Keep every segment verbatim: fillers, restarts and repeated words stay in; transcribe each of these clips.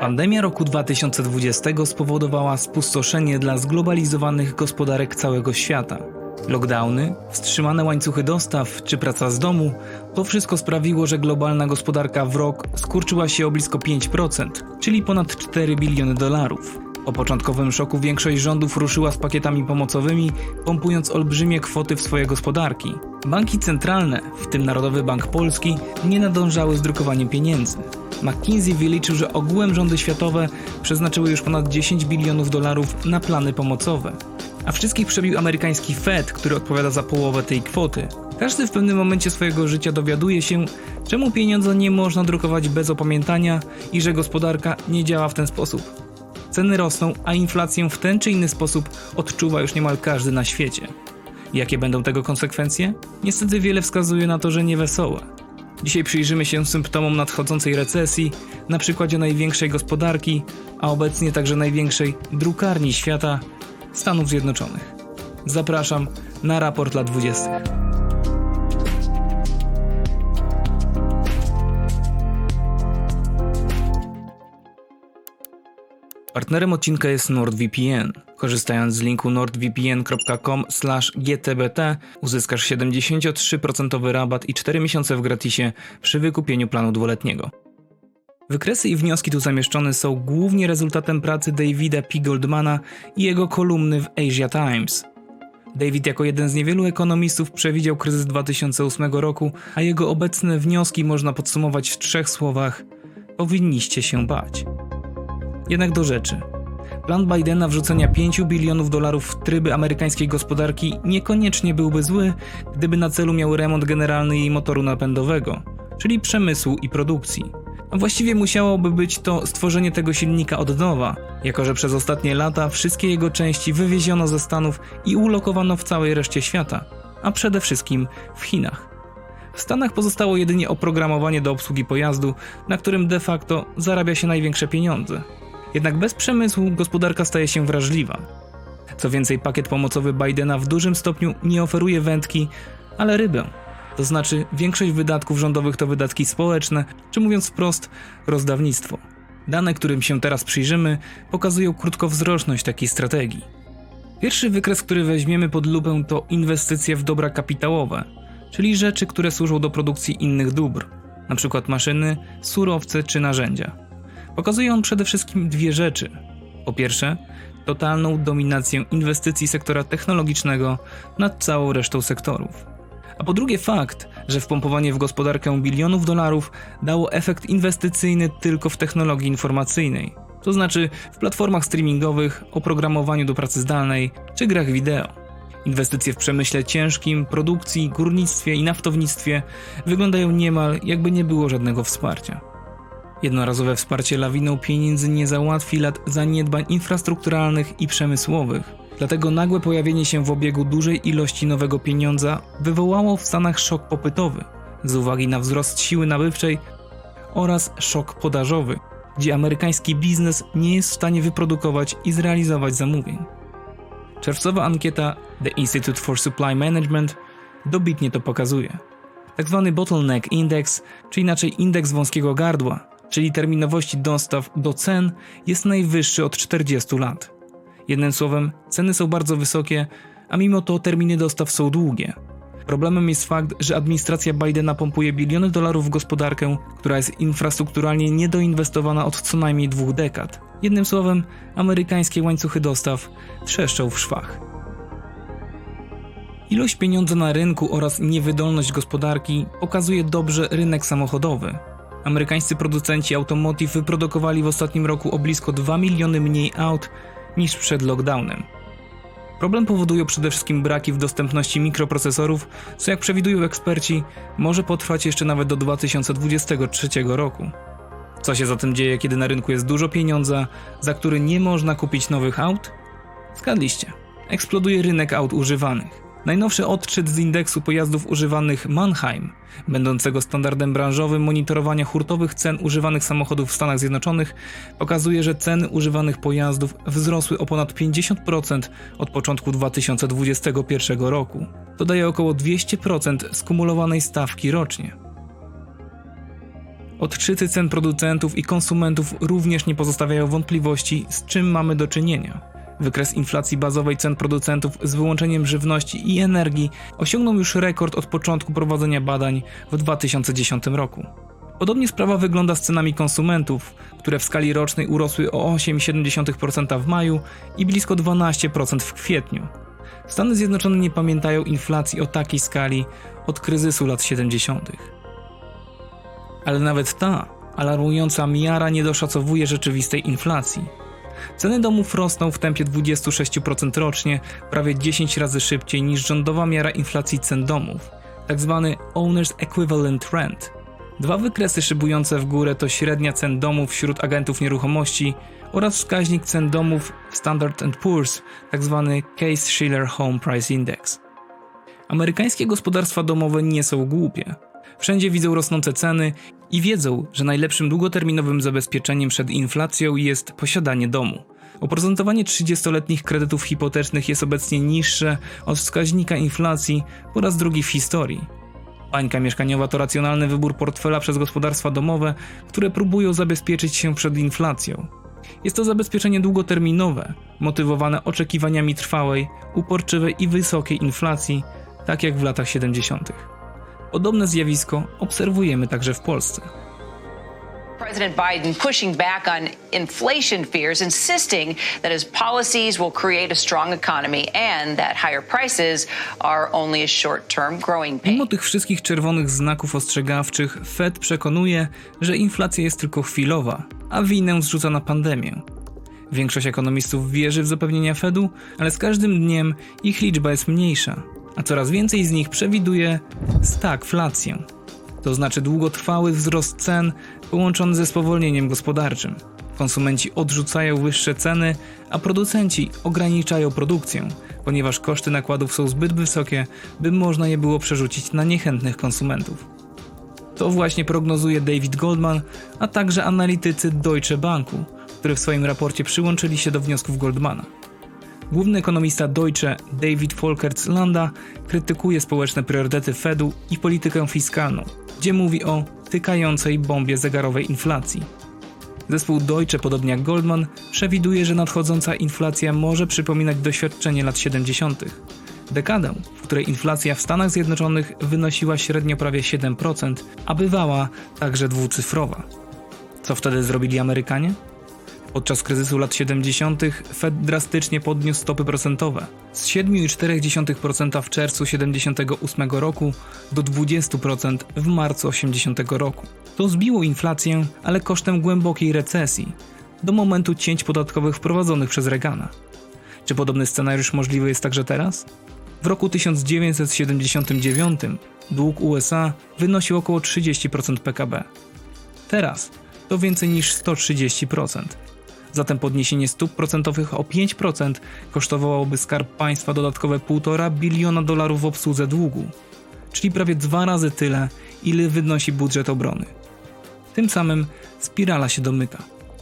Pandemia roku dwa tysiące dwudziestego spowodowała spustoszenie dla zglobalizowanych gospodarek całego świata. Lockdowny, wstrzymane łańcuchy dostaw czy praca z domu – to wszystko sprawiło, że globalna gospodarka w rok skurczyła się o blisko pięć procent, czyli ponad cztery biliony dolarów. Po początkowym szoku większość rządów ruszyła z pakietami pomocowymi, pompując olbrzymie kwoty w swoje gospodarki. Banki centralne, w tym Narodowy Bank Polski, nie nadążały z drukowaniem pieniędzy. McKinsey wyliczył, że ogółem rządy światowe przeznaczyły już ponad dziesięć bilionów dolarów na plany pomocowe. A wszystkich przebił amerykański Fed, który odpowiada za połowę tej kwoty. Każdy w pewnym momencie swojego życia dowiaduje się, czemu pieniądza nie można drukować bez opamiętania i że gospodarka nie działa w ten sposób. Ceny rosną, a inflację w ten czy inny sposób odczuwa już niemal każdy na świecie. Jakie będą tego konsekwencje? Niestety wiele wskazuje na to, że niewesołe. Dzisiaj przyjrzymy się symptomom nadchodzącej recesji na przykładzie największej gospodarki, a obecnie także największej drukarni świata, Stanów Zjednoczonych. Zapraszam na raport lat dwudziestych. Partnerem odcinka jest NordVPN. Korzystając z linku nordvpn kropka com slash g t b t uzyskasz siedemdziesiąt trzy procent rabat i cztery miesiące w gratisie przy wykupieniu planu dwuletniego. Wykresy i wnioski tu zamieszczone są głównie rezultatem pracy Davida P. Goldmana i jego kolumny w Asia Times. David jako jeden z niewielu ekonomistów przewidział kryzys dwa tysiące ósmego roku, a jego obecne wnioski można podsumować w trzech słowach: powinniście się bać. Jednak do rzeczy. Plan Bidena wrzucenia pięciu bilionów dolarów w tryby amerykańskiej gospodarki niekoniecznie byłby zły, gdyby na celu miał remont generalny jej motoru napędowego, czyli przemysłu i produkcji. A właściwie musiałoby być to stworzenie tego silnika od nowa, jako że przez ostatnie lata wszystkie jego części wywieziono ze Stanów i ulokowano w całej reszcie świata, a przede wszystkim w Chinach. W Stanach pozostało jedynie oprogramowanie do obsługi pojazdu, na którym de facto zarabia się największe pieniądze. Jednak bez przemysłu gospodarka staje się wrażliwa. Co więcej, pakiet pomocowy Bidena w dużym stopniu nie oferuje wędki, ale rybę. To znaczy większość wydatków rządowych to wydatki społeczne, czy mówiąc wprost, rozdawnictwo. Dane, którym się teraz przyjrzymy, pokazują krótkowzroczność takiej strategii. Pierwszy wykres, który weźmiemy pod lupę, to inwestycje w dobra kapitałowe, czyli rzeczy, które służą do produkcji innych dóbr, np. maszyny, surowce czy narzędzia. Pokazuje on przede wszystkim dwie rzeczy. Po pierwsze, totalną dominację inwestycji sektora technologicznego nad całą resztą sektorów. A po drugie fakt, że wpompowanie w gospodarkę bilionów dolarów dało efekt inwestycyjny tylko w technologii informacyjnej, to znaczy w platformach streamingowych, oprogramowaniu do pracy zdalnej czy grach wideo. Inwestycje w przemyśle ciężkim, produkcji, górnictwie i naftownictwie wyglądają niemal jakby nie było żadnego wsparcia. Jednorazowe wsparcie lawiną pieniędzy nie załatwi lat zaniedbań infrastrukturalnych i przemysłowych. Dlatego nagłe pojawienie się w obiegu dużej ilości nowego pieniądza wywołało w Stanach szok popytowy z uwagi na wzrost siły nabywczej oraz szok podażowy, gdzie amerykański biznes nie jest w stanie wyprodukować i zrealizować zamówień. Czerwcowa ankieta The Institute for Supply Management dobitnie to pokazuje. Tak zwany Bottleneck Index, czy inaczej indeks wąskiego gardła, czyli terminowości dostaw do cen, jest najwyższy od czterdziestu lat. Jednym słowem, ceny są bardzo wysokie, a mimo to terminy dostaw są długie. Problemem jest fakt, że administracja Bidena pompuje biliony dolarów w gospodarkę, która jest infrastrukturalnie niedoinwestowana od co najmniej dwóch dekad. Jednym słowem, amerykańskie łańcuchy dostaw trzeszczą w szwach. Ilość pieniądza na rynku oraz niewydolność gospodarki pokazuje dobrze rynek samochodowy. Amerykańscy producenci automotive wyprodukowali w ostatnim roku o blisko dwa miliony mniej aut niż przed lockdownem. Problem powodują przede wszystkim braki w dostępności mikroprocesorów, co jak przewidują eksperci, może potrwać jeszcze nawet do dwa tysiące dwudziestego trzeciego roku. Co się zatem dzieje, kiedy na rynku jest dużo pieniądza, za który nie można kupić nowych aut? Zgadliście. Eksploduje rynek aut używanych. Najnowszy odczyt z indeksu pojazdów używanych Manheim, będącego standardem branżowym monitorowania hurtowych cen używanych samochodów w Stanach Zjednoczonych, pokazuje, że ceny używanych pojazdów wzrosły o ponad pięćdziesiąt procent od początku dwa tysiące dwudziestego pierwszego roku. To daje około dwieście procent skumulowanej stawki rocznie. Odczyty cen producentów i konsumentów również nie pozostawiają wątpliwości, z czym mamy do czynienia. Wykres inflacji bazowej cen producentów z wyłączeniem żywności i energii osiągnął już rekord od początku prowadzenia badań w dwa tysiące dziesiątym roku. Podobnie sprawa wygląda z cenami konsumentów, które w skali rocznej urosły o osiem przecinek siedem procent w maju i blisko dwanaście procent w kwietniu. Stany Zjednoczone nie pamiętają inflacji o takiej skali od kryzysu lat siedemdziesiątych. Ale nawet ta alarmująca miara nie doszacowuje rzeczywistej inflacji. Ceny domów rosną w tempie dwadzieścia sześć procent rocznie, prawie dziesięć razy szybciej niż rządowa miara inflacji cen domów, tzw. Owner's Equivalent Rent. Dwa wykresy szybujące w górę to średnia cen domów wśród agentów nieruchomości oraz wskaźnik cen domów Standard and Poor's, tzw. Case-Shiller Home Price Index. Amerykańskie gospodarstwa domowe nie są głupie. Wszędzie widzą rosnące ceny i wiedzą, że najlepszym długoterminowym zabezpieczeniem przed inflacją jest posiadanie domu. Oprocentowanie trzydziestoletnich kredytów hipotecznych jest obecnie niższe od wskaźnika inflacji po raz drugi w historii. Bańka mieszkaniowa to racjonalny wybór portfela przez gospodarstwa domowe, które próbują zabezpieczyć się przed inflacją. Jest to zabezpieczenie długoterminowe, motywowane oczekiwaniami trwałej, uporczywej i wysokiej inflacji, tak jak w latach siedemdziesiątych. Podobne zjawisko obserwujemy także w Polsce. President Biden pushing back on inflation fears, insisting that his policies will create a strong economy and that higher prices are only a short-term growing pain. Mimo tych wszystkich czerwonych znaków ostrzegawczych, Fed przekonuje, że inflacja jest tylko chwilowa, a winę zrzuca na pandemię. Większość ekonomistów wierzy w zapewnienia Fedu, ale z każdym dniem ich liczba jest mniejsza, a coraz więcej z nich przewiduje stagflację. To znaczy długotrwały wzrost cen połączony ze spowolnieniem gospodarczym. Konsumenci odrzucają wyższe ceny, a producenci ograniczają produkcję, ponieważ koszty nakładów są zbyt wysokie, by można je było przerzucić na niechętnych konsumentów. To właśnie prognozuje David Goldman, a także analitycy Deutsche Banku, którzy w swoim raporcie przyłączyli się do wniosków Goldmana. Główny ekonomista Deutsche David Folkers Landa krytykuje społeczne priorytety Fedu i politykę fiskalną, gdzie mówi o tykającej bombie zegarowej inflacji. Zespół Deutsche, podobnie jak Goldman, przewiduje, że nadchodząca inflacja może przypominać doświadczenie lat siedemdziesiątych. Dekadę, w której inflacja w Stanach Zjednoczonych wynosiła średnio prawie siedem procent, a bywała także dwucyfrowa. Co wtedy zrobili Amerykanie? Podczas kryzysu lat siedemdziesiątych Fed drastycznie podniósł stopy procentowe z siedem przecinek cztery procent w czerwcu siedemdziesiątego ósmego roku do dwadzieścia procent w marcu osiemdziesiątego roku. To zbiło inflację, ale kosztem głębokiej recesji, do momentu cięć podatkowych wprowadzonych przez Reagana. Czy podobny scenariusz możliwy jest także teraz? W roku tysiąc dziewięćset siedemdziesiątym dziewiątym dług U S A wynosił około trzydzieści procent P K B. Teraz to więcej niż sto trzydzieści procent. Zatem podniesienie stóp procentowych o pięć procent kosztowałoby Skarb Państwa dodatkowe półtora biliona dolarów w obsłudze długu, czyli prawie dwa razy tyle, ile wynosi budżet obrony. Tym samym spirala się domyka.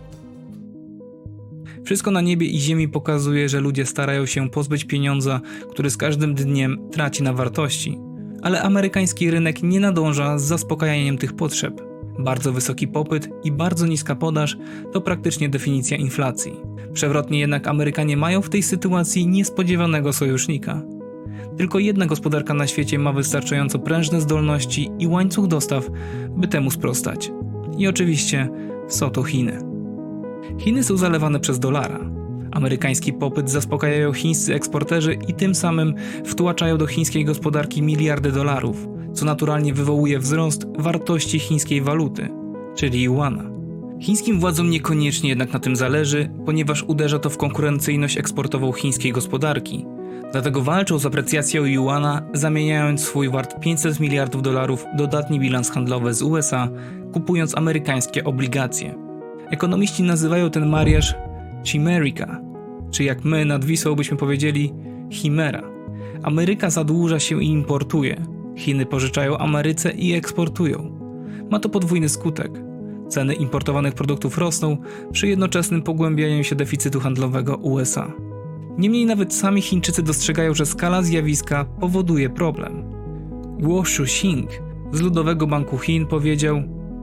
Wszystko na niebie i ziemi pokazuje, że ludzie starają się pozbyć pieniądza, który z każdym dniem traci na wartości, ale amerykański rynek nie nadąża z zaspokajaniem tych potrzeb. Bardzo wysoki popyt i bardzo niska podaż to praktycznie definicja inflacji. Przewrotnie jednak Amerykanie mają w tej sytuacji niespodziewanego sojusznika. Tylko jedna gospodarka na świecie ma wystarczająco prężne zdolności i łańcuch dostaw, by temu sprostać. I oczywiście są to Chiny. Chiny są zalewane przez dolara. Amerykański popyt zaspokajają chińscy eksporterzy i tym samym wtłaczają do chińskiej gospodarki miliardy dolarów, co naturalnie wywołuje wzrost wartości chińskiej waluty, czyli juana. Chińskim władzom niekoniecznie jednak na tym zależy, ponieważ uderza to w konkurencyjność eksportową chińskiej gospodarki. Dlatego walczą z aprecjacją juana, zamieniając swój wart pięćset miliardów dolarów w dodatni bilans handlowy z U S A, kupując amerykańskie obligacje. Ekonomiści nazywają ten mariaż Chimerica, czy jak my nad Wisłą byśmy powiedzieli chimera. Ameryka zadłuża się i importuje. Chiny pożyczają Ameryce i eksportują. Ma to podwójny skutek. Ceny importowanych produktów rosną przy jednoczesnym pogłębianiu się deficytu handlowego U S A. Niemniej nawet sami Chińczycy dostrzegają, że skala zjawiska powoduje problem. Guo Shuxing z Ludowego Banku Chin powiedział: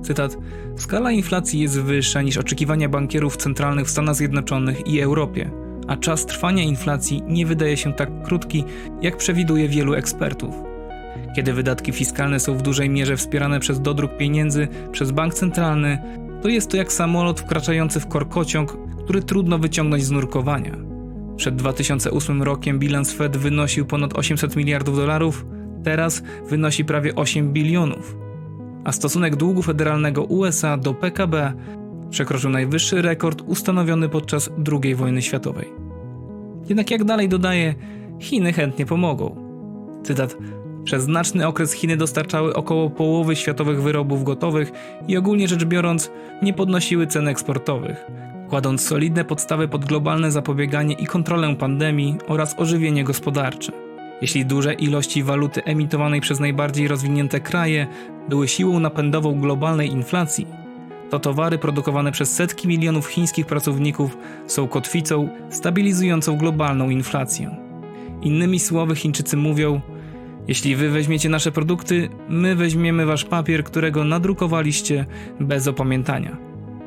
Cytat: skala inflacji jest wyższa niż oczekiwania bankierów centralnych w Stanach Zjednoczonych i Europie, a czas trwania inflacji nie wydaje się tak krótki, jak przewiduje wielu ekspertów. Kiedy wydatki fiskalne są w dużej mierze wspierane przez dodruk pieniędzy przez bank centralny, to jest to jak samolot wkraczający w korkociąg, który trudno wyciągnąć z nurkowania. Przed dwa tysiące ósmym rokiem bilans Fed wynosił ponad osiemset miliardów dolarów, teraz wynosi prawie osiem bilionów. A stosunek długu federalnego U S A do P K B przekroczył najwyższy rekord ustanowiony podczas drugiej wojny światowej. Jednak jak dalej dodaje, Chiny chętnie pomogą. Cytat: przez znaczny okres Chiny dostarczały około połowy światowych wyrobów gotowych i ogólnie rzecz biorąc nie podnosiły cen eksportowych, kładąc solidne podstawy pod globalne zapobieganie i kontrolę pandemii oraz ożywienie gospodarcze. Jeśli duże ilości waluty emitowanej przez najbardziej rozwinięte kraje były siłą napędową globalnej inflacji, to towary produkowane przez setki milionów chińskich pracowników są kotwicą stabilizującą globalną inflację. Innymi słowy, Chińczycy mówią: jeśli wy weźmiecie nasze produkty, my weźmiemy wasz papier, którego nadrukowaliście bez opamiętania.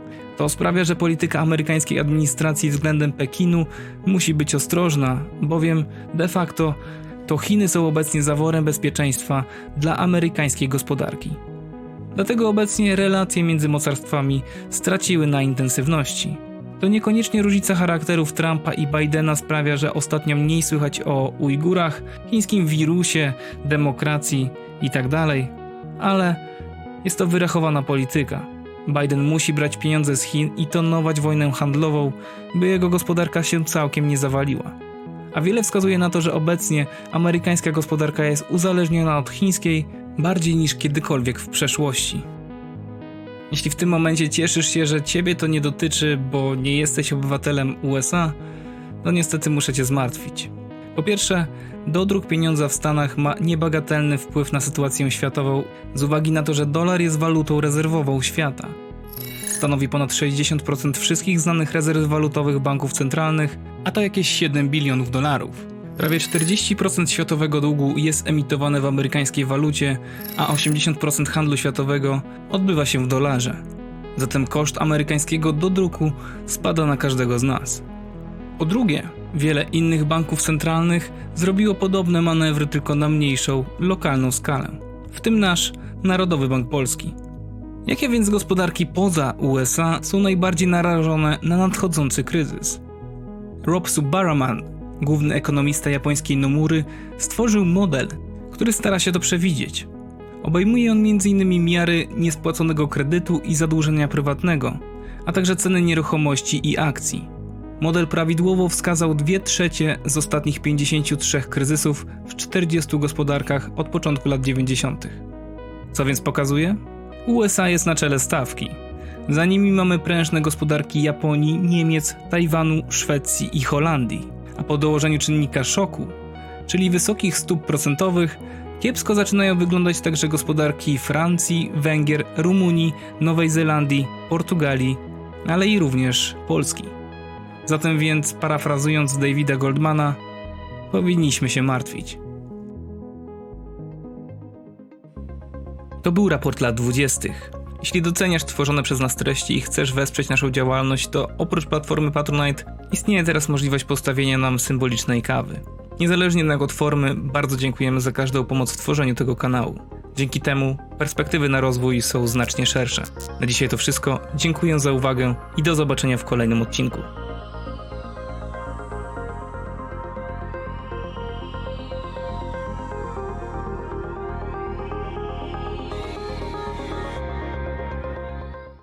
To sprawia, że polityka amerykańskiej administracji względem Pekinu musi być ostrożna, bowiem de facto to Chiny są obecnie zaworem bezpieczeństwa dla amerykańskiej gospodarki. Dlatego obecnie relacje między mocarstwami straciły na intensywności. To niekoniecznie różnica charakterów Trumpa i Bidena sprawia, że ostatnio mniej słychać o Ujgurach, chińskim wirusie, demokracji itd., ale jest to wyrachowana polityka. Biden musi brać pieniądze z Chin i tonować wojnę handlową, by jego gospodarka się całkiem nie zawaliła. A wiele wskazuje na to, że obecnie amerykańska gospodarka jest uzależniona od chińskiej bardziej niż kiedykolwiek w przeszłości. Jeśli w tym momencie cieszysz się, że ciebie to nie dotyczy, bo nie jesteś obywatelem U S A, to niestety muszę cię zmartwić. Po pierwsze, dodruk pieniądza w Stanach ma niebagatelny wpływ na sytuację światową z uwagi na to, że dolar jest walutą rezerwową świata. Stanowi ponad sześćdziesiąt procent wszystkich znanych rezerw walutowych banków centralnych, a to jakieś siedem bilionów dolarów. Prawie czterdzieści procent światowego długu jest emitowane w amerykańskiej walucie, a osiemdziesiąt procent handlu światowego odbywa się w dolarze. Zatem koszt amerykańskiego dodruku spada na każdego z nas. Po drugie, wiele innych banków centralnych zrobiło podobne manewry, tylko na mniejszą, lokalną skalę. W tym nasz Narodowy Bank Polski. Jakie więc gospodarki poza U S A są najbardziej narażone na nadchodzący kryzys? Rob Subaraman, główny ekonomista japońskiej Nomury, stworzył model, który stara się to przewidzieć. Obejmuje on między innymi miary niespłaconego kredytu i zadłużenia prywatnego, a także ceny nieruchomości i akcji. Model prawidłowo wskazał dwie trzecie z ostatnich pięćdziesięciu trzech kryzysów w czterdziestu gospodarkach od początku lat dziewięćdziesiątych. Co więc pokazuje? U S A jest na czele stawki. Za nimi mamy prężne gospodarki Japonii, Niemiec, Tajwanu, Szwecji i Holandii. A po dołożeniu czynnika szoku, czyli wysokich stóp procentowych, kiepsko zaczynają wyglądać także gospodarki Francji, Węgier, Rumunii, Nowej Zelandii, Portugalii, ale i również Polski. Zatem więc, parafrazując Davida Goldmana, powinniśmy się martwić. To był raport lat dwudziestych. Jeśli doceniasz tworzone przez nas treści i chcesz wesprzeć naszą działalność, to oprócz platformy Patronite istnieje teraz możliwość postawienia nam symbolicznej kawy. Niezależnie jednak od formy, bardzo dziękujemy za każdą pomoc w tworzeniu tego kanału. Dzięki temu perspektywy na rozwój są znacznie szersze. Na dzisiaj to wszystko, dziękuję za uwagę i do zobaczenia w kolejnym odcinku.